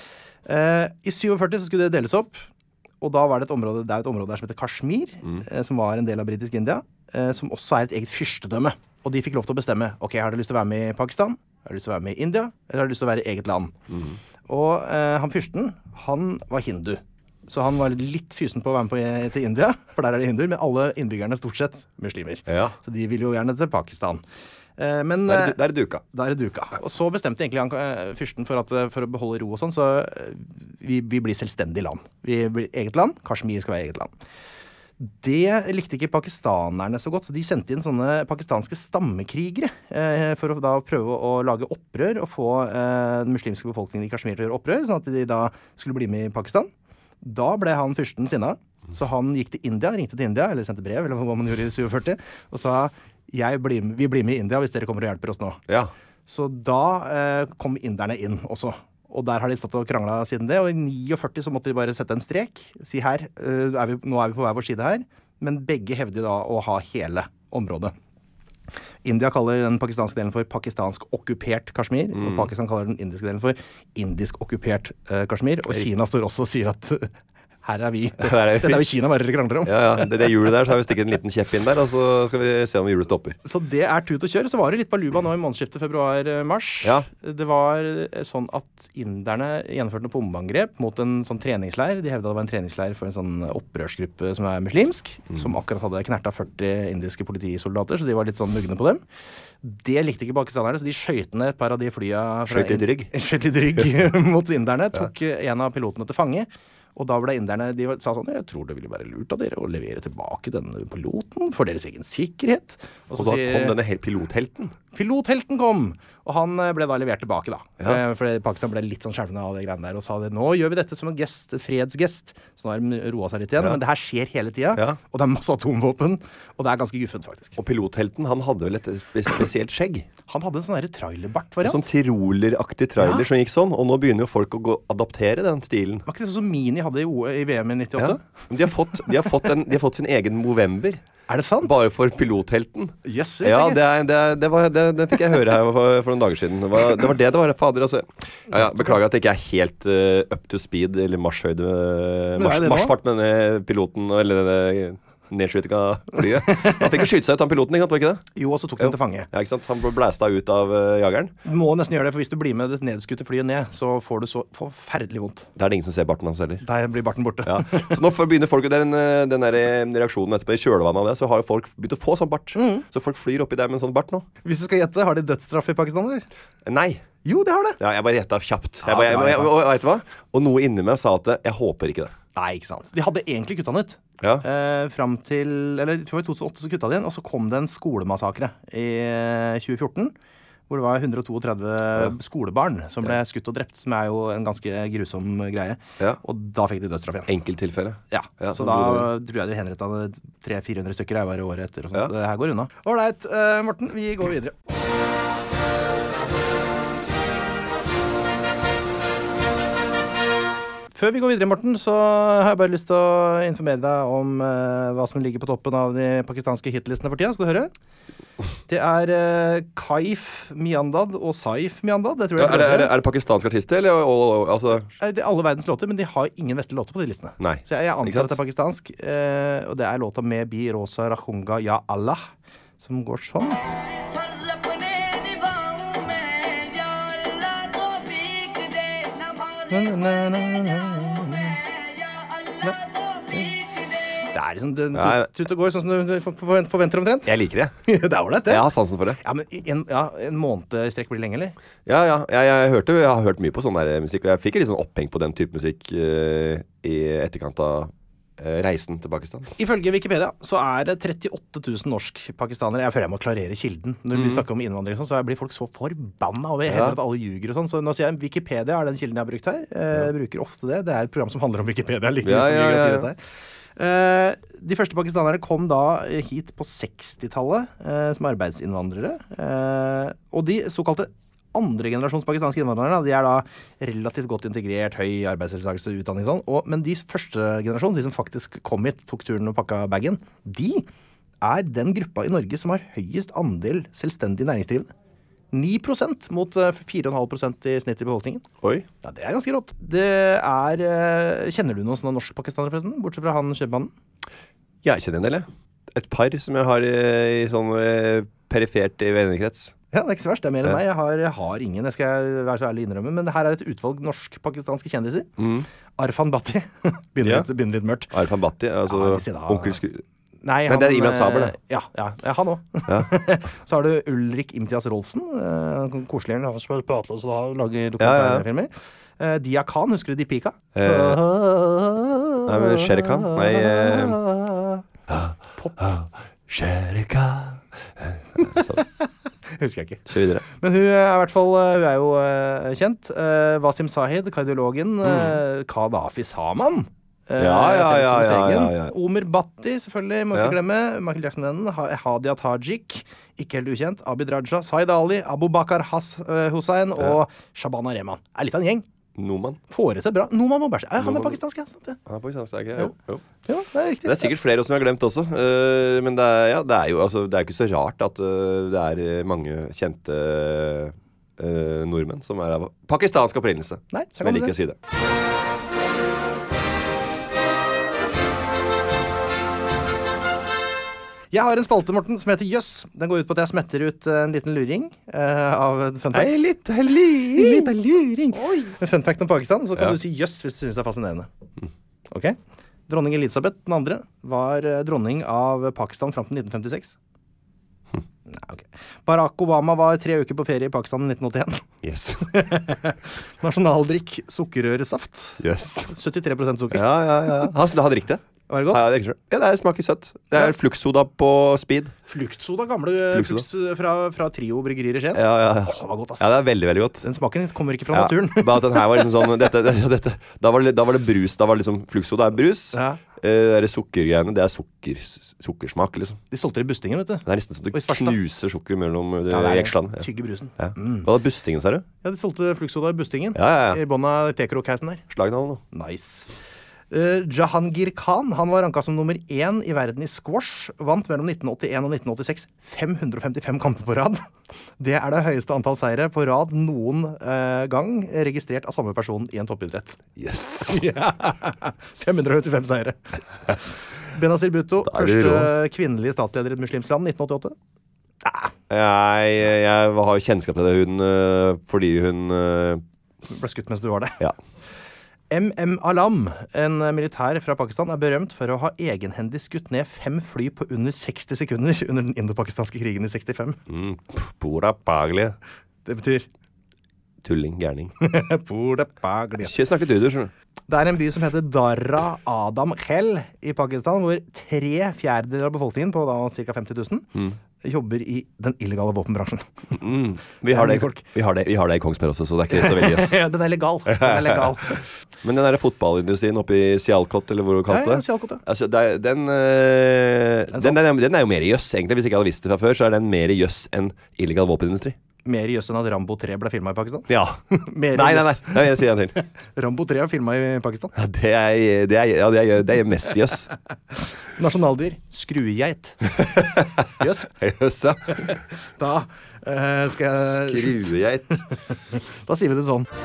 I 47 så skulle det deles opp, og da var det et område der som heter Kashmir, som var en del av britisk India, som også er et eget fyrstedømme. Og de fikk lov til å bestemme, ok, har du lyst til å være med i Pakistan? Har du lyst til å være med i India? Eller har du lyst til å være i eget land? Og han fyrsten, han var hindu. Så han var litt fysen på å være med til India, for der er det hinduer, men alle innbyggerne stort sett muslimer. Ja. Så de vil jo gjerne til Pakistan. Men der er det duka. Og så bestemte egentlig han fyrsten for å beholde ro og sånn, så vi blir selvstendig land. Vi blir eget land, Kashmir skal være eget land. Det likte ikke pakistanerne så godt, så de sendte inn sånne pakistanske stammekrigere for å da prøve å lage opprør og få den muslimske befolkningen i Kashmir til å gjøre opprør, sånn at de da skulle bli med i Pakistan. Da ble han fyrsten sinna, så han gikk til India, ringte til India, eller sendte brev, eller hva man gjorde i 47, og sa, vi blir med i India hvis dere kommer og hjelper oss nå. Ja. Så da kom inderne inn også. Og der har de stått og kranglet siden det, og i 49 så måtte de bare sette en strek, si her, nå er vi på hver vår side her, men begge hevde da å ha hele området. India kaller den pakistanske delen for pakistansk okkupert Kashmir, og Pakistan kaller den indiske delen for indisk okkupert Kashmir, og Kina står også og sier at her er vi. Dette er jo Kina bare dere krangler om. Ja. Det hjulet der, så har vi stikket en liten kjepp inn der, og så skal vi se om hjulet stopper. Så det er tut og kjør. Så var det litt baluba nå i månedsskiftet februar-mars. Ja. Det var sånn at inderne gjennomførte noe bombeangrep mot en sånn treningsleir. De hevde det var en treningsleir for en sånn opprørsgruppe som er muslimsk, som akkurat hadde knertet 40 indiske politisoldater, så de var litt sånn mugne på dem. Det likte ikke pakistanerne, så de skjøt ned et par av de flya Skjøt litt rygg mot inderne, tok en av pilotene til fange. Og da ble inderne, de sa sånn, jeg tror det ville være lurt av dere å levere tilbake denne piloten for deres egen sikkerhet. Og da kom denne pilothelten? Pilothelten kom, og han ble da levert tilbake da. Ja. For Pakistan ble litt sånn skjelvende av det greiene der, og sa det, nå gjør vi dette som en fredsgest. Så nå har de roet seg litt igjen, men det her skjer hele tiden, og det er masse atomvåpen, og det er ganske guffent faktisk. Og pilothelten, han hadde vel et spesielt skjegg? Han hadde en sånn her trailerbart-variant. En sånn tiroler-aktig trailer som gikk sånn, og nå begynner jo folk å adaptere den stilen. Var ikke det sånn som Mini hadde i VM i 98? Ja. Men de har fått sin egen Movember. Er det sant? Bare for pilothelten. Yes, ja, det fikk jeg høre her for noen dager siden. Det var fader, altså. Beklager at jeg ikke er helt up to speed, eller marsjfart med denne piloten, eller denne nedskyting av flyet. Han fikk jo skyte seg ut av piloten, var ikke det? Jo, og så tok han til fange. Ja, ikke sant? Han ble blæsta ut av jageren. Du må nesten gjøre det, for hvis du blir med det nedskutte flyet ned, så får du så forferdelig vondt. Det er det ingen som ser barten hans heller. Der blir barten borte. Ja. Så nå begynner folk, den der reaksjonen etterpå i kjølvannet av det, så har jo folk begynt å få sånn bart. Så folk flyr oppi der med en sånn bart nå. Hvis du skal gjette, har de dødsstraff i Pakistan, eller? Nei. Jo, det har det. Ja, jeg bare gjettet kjapt. Og vet du hva? Og noe inni meg sa at jeg håper ikke det. Nei, ikke sant. De hadde egentlig kuttet den ut. Ja. Fram til, eller jeg tror i 2008 så kuttet de den, og så kom det en skolemassakre i 2014, hvor det var 132 skolebarn som ble skutt og drept, som er jo en ganske grusom greie. Ja. Og da fikk de dødsstraff igjen. Enkelttilfelle. Ja, så da tror jeg de henrettet 300-400 stykker bare året etter, og sånt, så det her går unna. Alright, Morten, vi går videre. Før vi går videre, Morten, så har jeg bare lyst til å informere deg om hva som ligger på toppen av de pakistanske hitlistene for tida. Skal du høre? Det Kaif Miandad og Saif Miandad. Det tror jeg er det pakistanske artister, eller? Altså... Det alle verdens låter, men de har ingen vestlige låter på de listene. Nei. Så jeg antar at det pakistansk, og det låta med Bi Rosa Rakhunga Ya Allah, som går sånn. Det liksom den tut og går sånn som du forventer omtrent. Jeg liker det. Det ålreit, det. Jeg har sansen for det. Ja, men en måned strekk blir lenge, eller? Ja, jeg har hørt mye på sånn der musikk, og jeg fikk litt sånn oppheng på den type musikk i etterkant av reisen til Pakistan. Ifølge Wikipedia så det 38 000 norsk-pakistanere. Jeg føler jeg må klarere kilden. Når vi snakker om innvandring og sånn, så blir folk så forbanna over at alle ljuger og sånn. Så nå sier jeg Wikipedia den kilden jeg har brukt her. Jeg bruker ofte det. Det et program som handler om Wikipedia. De første pakistanerne kom da hit på 60-tallet som arbeidsinnvandrere. Og de såkalte andre generasjons pakistanske innvandrere, de da relativt godt integrert, høy arbeidsdeltakelse, utdanning sånn. Men de første generasjon, de som faktisk kom hit, tok turen og pakka bagen, de den gruppa i Norge som har høyest andel selvstendig næringsdrivende. 9% mot 4,5% i snitt i befolkningen. Oi. Ja, det ganske rått. Det kjenner du noen sånne norsk-pakistanere forresten? Bortsett fra han kjøpmannen? Jeg kjenner en del, jeg. Et par som jeg har i sånn perifert i vennekrets. Ja, det ikke så verst. Det mer enn meg. Jeg har ingen, jeg skal være så ærlig innrømme, men her et utvalg norsk-pakistanske kjendiser. Arfan Bhatti. Begynner litt mørkt. Arfan Bhatti, altså onkel Nei, det Imran Saber, det. Ja, han også. Så har du Ulrik Imtiaz Rolfsen, koselig, han som prater og lager dokumentarfilmer. Dia Khan, husker du Deepika? Nei, men Shere Khan? Nei, Pop. Shere Khan. Husker jeg ikke. Kjør videre. Men hun i hvert fall, hun jo kjent. Wasim Zahid, kardiologen. Qaddafi Saman. Omer Bhatti, selvfølgelig, må ikke glemme. Michael Jackson-vennen. Hadia Tajik, ikke helt ukjent. Abid Raja, Zaid Ali, Abu Bakar Hussein og Shabana Rehman. Litt av en gjeng. Noman. Fårete bra. Noman Moberg. Han pakistansk, ja. Han pakistansk, ikke? Jo. Ja, det riktig. Det sikkert flere som jeg har glemt også. Men det jo altså, det ikke så rart at det mange kjente nordmenn som av pakistansk opprinnelse. Nei, som jeg liker å si det. Jeg har en spalte, Morten, som heter Jøss. Den går ut på at jeg smetter ut en liten luring av fun fact. En liten luring. En fun fact om Pakistan, så kan du si jøss hvis du synes det fascinerende. Ok? Dronning Elisabeth den andre var dronning av Pakistan frem til 1956. Nei, ok. Barack Obama var 3 uker på ferie i Pakistan i 1981. Yes. Nasjonaldrikk sukkerrøresaft. Yes. 73% sukker. Ja. Han drikker det. Var det godt? Ja, det smaker søtt. Det fluktsoda på speed. Fluktsoda, gamle flux fra Trio bryggerier i Skien. Ja. Det var godt, ass. Ja, det veldig, veldig godt. Den smaken kommer ikke fra naturen. Bare at den her var liksom sånn da var det brus. Da var det liksom fluktsoda brus. Det sukkergreiene, det sukkersmak, liksom. De solgte det i Bustingen, vet du. Det nesten sånn at du knuser sukker mellom jekslene. Tygge brusen. Hva var Bustingen, sa du? Ja, de solgte fluktsoda i Bustingen. I bånda Tekrok-heisen der. Slagnalen nå. Nice. Jahangir Khan, han var ranka som nummer 1 i verden i squash, vant mellom 1981 og 1986 555 kamper på rad. Det det høyeste antall seire på rad noen gang registrert av samme person i en toppidrett. Yes! 555 seire. Benazir Bhutto, første kvinnelige statsleder i et muslimsk land, 1988. Jeg har kjennskap til det fordi hun ble skutt mens du var det. Ja. M.M. Alam, en militær fra Pakistan, berømt for å ha egenhendig skutt ned 5 fly på under 60 sekunder under den indo-pakistanske krigen i 65. Pura paglia. Det betyr? Tulling, gærning. Pura paglia. Ikke snakke du, skjønner du. Det en by som heter Dara Adam Khel i Pakistan, hvor 3/4 av befolkningen, på da ca. 50 000, jobber i den illegale våpenbransjen. Vi har det i Kongsberg også, så det ikke så veldig jøss. Den legal. Men den der fotballindustrien oppe i Sialkot, eller hvor du kalte det? Sialkot, ja. Altså, den jo mer jøss, egentlig. Hvis ikke jeg hadde visst det fra før, så den mer jøss enn illegal våpenindustri. Mer jøss enn at Rambo 3 ble filmet i Pakistan? Ja. Mer Nei, jøss. jeg sier en til. Rambo 3 er filmet i Pakistan. Ja, det er mest jøss. Nasjonaldyr, skruegeit. Jøss. Jøss, ja. Da skal jeg... Skruegeit. Da sier vi det sånn.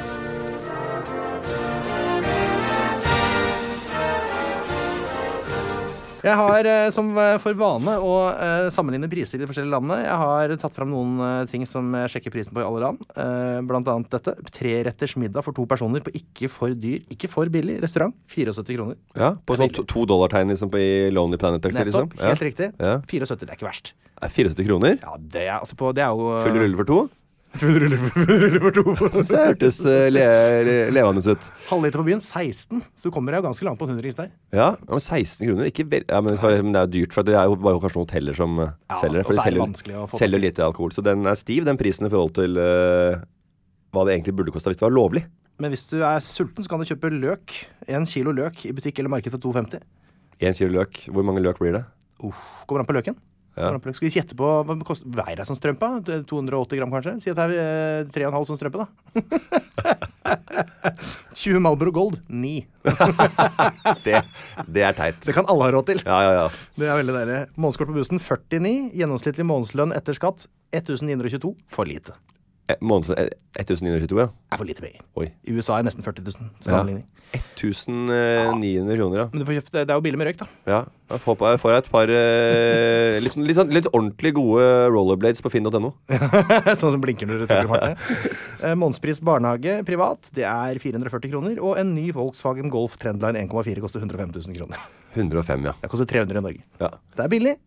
Jeg har som for vane å sammenligne priser i de forskjellige landene. Jeg har tatt frem noen ting som jeg sjekker prisen på i alle land. Blant annet dette. 3-retters middag for 2 personer på ikke for dyr, ikke for billig restaurant. 74 kroner. Ja, på sånn $2-tegn liksom på i Lonely Planet. Nettopp, liksom. helt riktig. Ja. 74, det er ikke verst. 74 kroner? Ja, det er, altså på, det er jo... Full rulle for 2? Full rulle for 2. Så det hørtes levende ut. Halvliter på byen, 16. Så du kommer deg jo ganske langt på en 100-rings der. Ja, men 16 kroner, ikke ja, men det er jo dyrt, for det er jo bare kanskje noen hoteller som selger det. For de selger lite alkohol, så den er stiv, den prisen i forhold til hva det egentlig burde koste hvis det var lovlig. Men hvis du er sulten, så kan du kjøpe løk. 1 kilo løk i butikk eller marked til 2,50. 1 kilo løk, hvor mange løk blir det? Kommer an på løken. Ja. Skal vi gjette på hva det koster? Veier det som strømpe? 280 gram kanskje? Si at det er 3,5 som strømpe da. 20 Marlboro Gold, 9. det er teit. Det kan alle ha råd til. Ja. Det er veldig deilig. Månedskort på bussen, 49. Gjennomsnittlig månedslønn etter skatt, 1922. For lite. 1922, ja. Er for lite penger. Oi. I USA er nesten 40 000 til sammenligning. 1900 kroner, ja. Men du får kjøpt, det er jo billig med røyk, da. Ja, jeg får et par litt ordentlig gode rollerblades på finn.no. Sånn som blinker når du trykker fartet. Månedspris barnehage privat, det er 440 kroner. Og en ny Volkswagen Golf Trendline 1,4 koster 105 000 kroner. 105, ja. Det koster 300 i Norge. Ja. Så det er billig.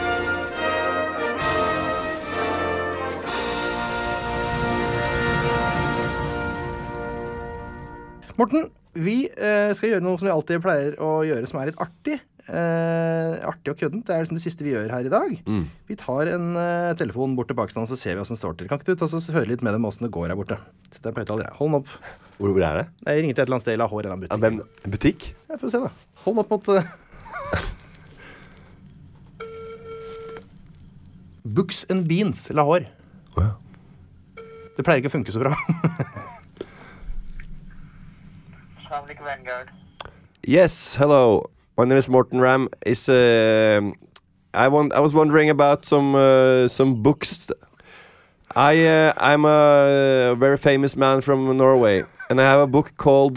Morten, vi skal gjøre noe som vi alltid pleier å gjøre, som er litt artig. Artig og køddent. Det er liksom det siste vi gjør her i dag. Vi tar en telefon bort til Pakistan, så ser vi hvordan det står til. Kan ikke du ta oss og høre litt med dem hvordan det går her borte? Sett deg på høyttaler. Hold den opp. Hvor er det? Jeg ringer til et eller annet sted i Lahore eller en butikk. Ja, en butikk? Ja, får se da. Hold den opp mot... Books and Beans, Lahore. Ja. Det pleier ikke å funke så bra. Yes, hello. My name is Morten Ram. I was wondering about some books. I'm a very famous man from Norway, and I have a book called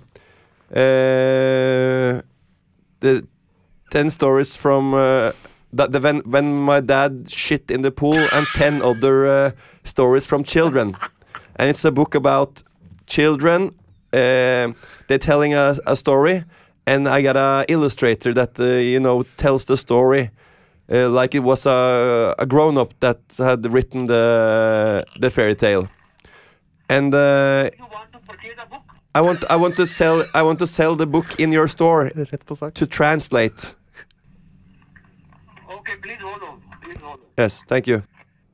The 10 Stories from when my dad shit in the pool, and 10 other stories from children. And it's a book about children. They're telling a story, and I got a illustrator that tells the story like it was a grown-up that had written the fairy tale. And You want to purchase a book? I want to sell the book in your store to translate. Okay, please hold on. Yes, thank you.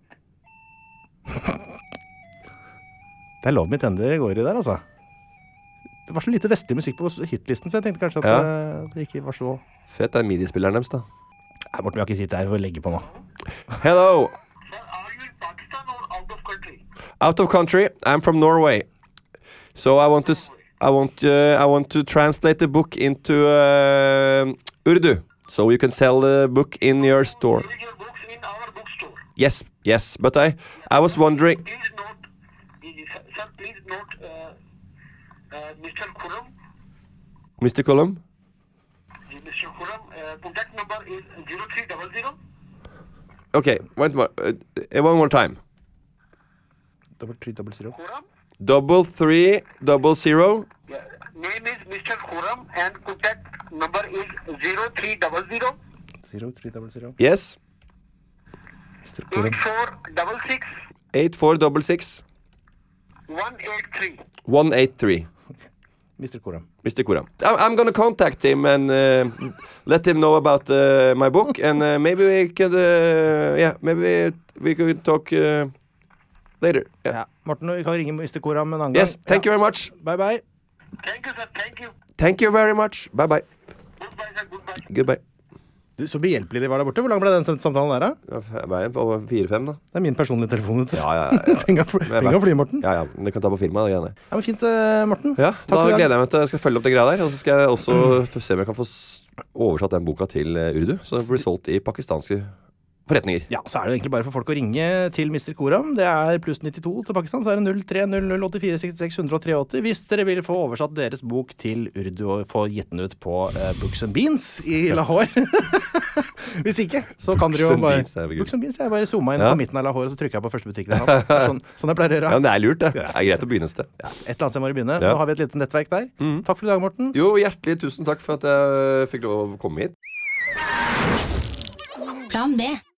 Det er lov mitt hender går i der, altså. Det var så lite vestlig musikk på hitlisten, så jeg tenkte kanskje at det ikke var så... Fett er midi-spilleren deres, da. Nei, Morten, vi har ikke sitte her for å legge på nå. Hello. Sir, are you in Pakistan or out of country? Out of country. I'm from Norway. So I want to translate the book into Urdu, so you can sell the book in your store. Selling your books in our bookstore. Yes, but I was wondering. Please note, sir, please note, Mr. Khurram. Mr. Cullum? Mr. Khurram, contact number is 0300. Okay, wait more. One more time. 300. Khurram? 3300. Yeah. Name is Mr. Khurram and contact number is 0300 0300. Yes. Mr. Khurram. 8466 8466 183. 183. Mr. Khurram. Mr. Khurram. I'm gonna contact him and let him know about my book, and maybe we could, maybe we could talk later. Yeah. Ja, Morten, vi kan ringe Mr. Khurram en annen gang. Yes, thank you very much. Bye bye. Thank you, sir. Thank you. Thank you very much. Bye bye. Goodbye, sir. Goodbye. Goodbye. Så behjelpelig de var der borte. Hvor lang ble den samtalen der, da? Veien på 4-5, da. Det er min personlige telefon. Ja. Penger og fly, Morten. Ja, men det kan ta på firma, det greiene. Ja, men fint, Morten. Ja, Takk da for gleder jeg meg til jeg skal følge opp det greia der. Og så skal jeg også se om jeg kan få oversatt den boka til urdu, så den blir solgt i pakistanske forretninger. Ja, så er det egentlig bare for folk å ringe til Mr. Koram. Det er pluss 92 til Pakistan, så er det 03008466 hvis dere vil få oversatt deres bok til urdu og få gitt den ut på Books and Beans i Lahore. Hvis ikke, så kan dere jo bare Books and Beans, jeg bare zooma inn på midten av Lahore, og så trykker jeg på første butikk der. Sånn jeg pleier å gjøre. Ja, men det er lurt, det. Det er greit å begynne et sted. Ja, et eller annet sted må vi begynne. Nå har vi et lite nettverk der. Takk for i dag, Morten. Jo, hjertelig tusen takk for at jeg fikk lov å komme hit. Plan B.